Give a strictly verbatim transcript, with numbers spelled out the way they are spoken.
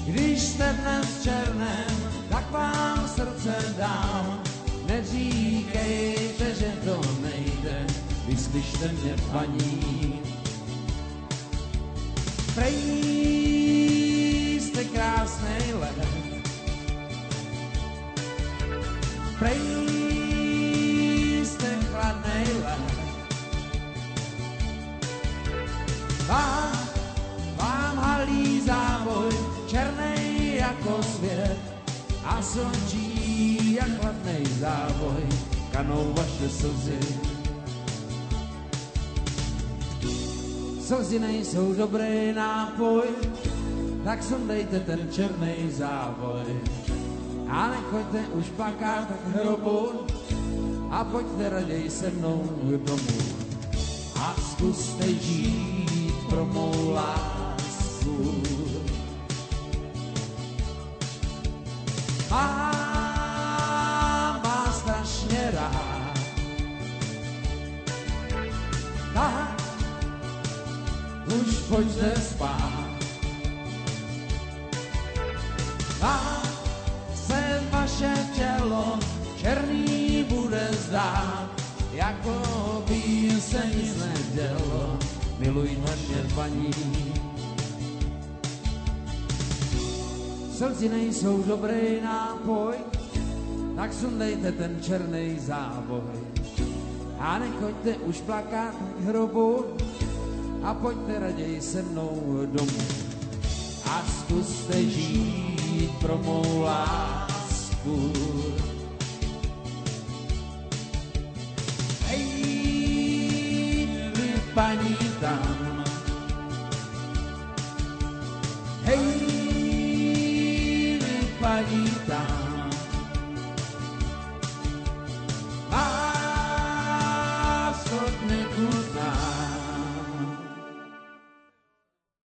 Když jste dnes v černém, tak vám srdce dám. Neříkejte, že to nejde, vyslyšte mě, paní. Prej jste krásnej let, prej jste chladnej let. Vám, vám halí závoj, černej jako svět, a slunčí jak chladnej závoj, kanou vaše slzy. Slzy nejsou dobrý nápoj, tak sundejte ten černej závoj. A nechoďte už plakat k hrobu a pojďte raději se mnou domů. A zkuste žít pro mou lásku. Mám vás strašně rád, tak už pojďte spát. A se vaše tělo černý bude zdát, jako by se nic nedělo. Milujte mě, paní. Slzy nejsou dobrý nápoj, tak sundejte ten černej závoj. A nechoďte už plakat k hrobu a pojďte raději se mnou domů. A zkuste žít pro mou lásku. Hej, vy paní tam, hej, vy paní tam.